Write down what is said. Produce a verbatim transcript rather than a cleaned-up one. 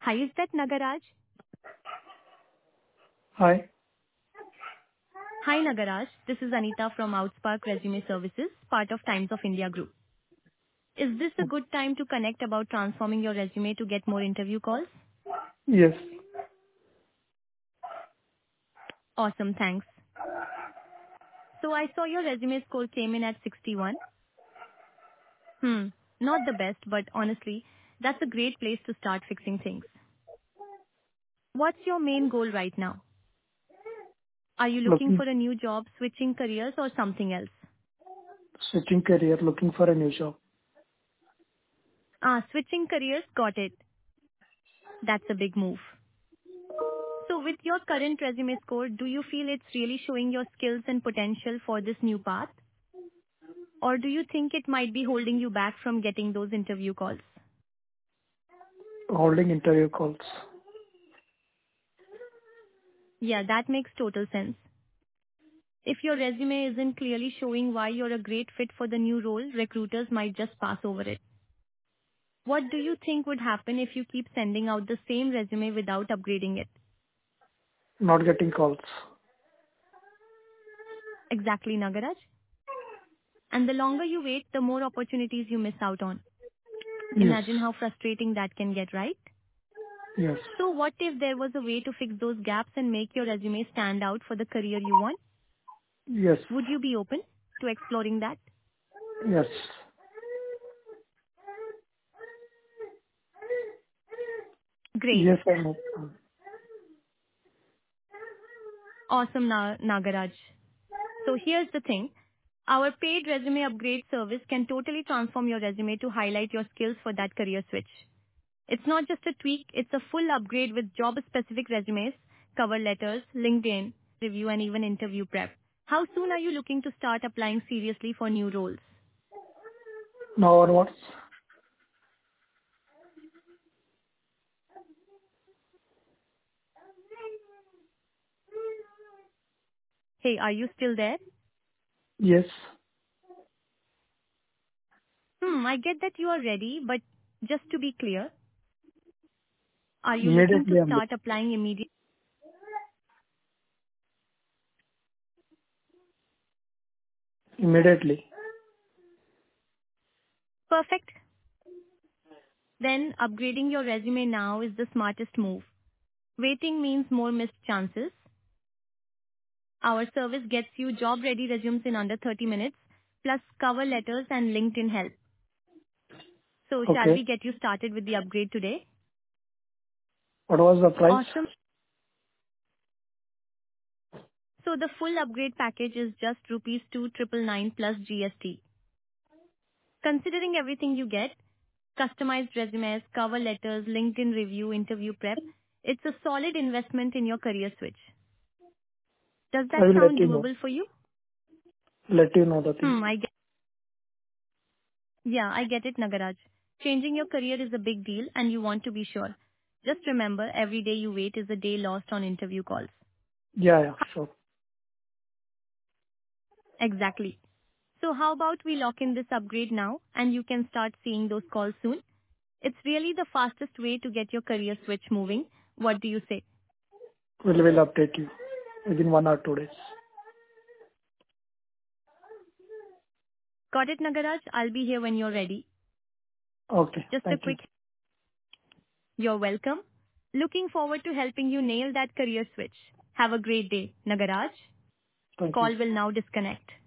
Hi, is that Nagaraj? Hi. Hi, Nagaraj. This is Anita from Outspark Resume Services, part of Times of India Group. Is this a good time to connect about transforming your resume to get more interview calls? Yes. Awesome, thanks. So I saw your resume score came in at sixty-one. Hmm, not the best, but honestly, that's a great place to start fixing things. What's your main goal right now? Are you looking Looking, for a new job, switching careers, or something else? switching career, looking for a new job. Ah, switching careers, got it. That's a big move. So with your current resume score, do you feel it's really showing your skills and potential for this new path? Or do you think it might be holding you back from getting those interview calls? Holding interview calls. Yeah, that makes total sense. If your resume isn't clearly showing why you're a great fit for the new role, recruiters might just pass over it. What do you think would happen if you keep sending out the same resume without upgrading it? Not getting calls. Exactly, Nagaraj. And the longer you wait, the more opportunities you miss out on. Yes. Imagine how frustrating that can get, right? Yes. So what if there was a way to fix those gaps and make your resume stand out for the career you want? Yes. Would you be open to exploring that? Yes. Great. Yes, I know. Awesome, Na- Nagaraj. So here's the thing. Our paid resume upgrade service can totally transform your resume to highlight your skills for that career switch. It's not just a tweak, it's a full upgrade with job-specific resumes, cover letters, LinkedIn, review, and even interview prep. How soon are you looking to start applying seriously for new roles? Now onwards. Hey, are you still there? Yes. Hmm, I get that you are ready, but just to be clear, are you looking to Immediately I'm start applying immediately? immediately. Perfect. Then upgrading your resume now is the smartest move. Waiting means more missed chances. Our service gets you job-ready resumes in under thirty minutes, plus cover letters and LinkedIn help. So shall we Okay. get you started with the upgrade today? What was the price? Awesome. So the full upgrade package is just rupees two triple nine plus G S T. Considering everything you get, customized resumes, cover letters, LinkedIn review, interview prep, it's a solid investment in your career switch. Does I that will let sound you know. doable for you? Let you know the thing. Hmm, I get, yeah, I get it, Nagaraj. Changing your career is a big deal and you want to be sure. Just remember, every day you wait is a day lost on interview calls. Yeah, yeah, sure. Exactly. So how about we lock in this upgrade now and you can start seeing those calls soon? It's really the fastest way to get your career switch moving. What do you say? We will update you within one or two days. Got it, Nagaraj? I'll be here when you're ready. Okay. Just a Thank you. quick, you're welcome. Looking forward to helping you nail that career switch. Have a great day, Nagaraj. Thank you. Call will now disconnect.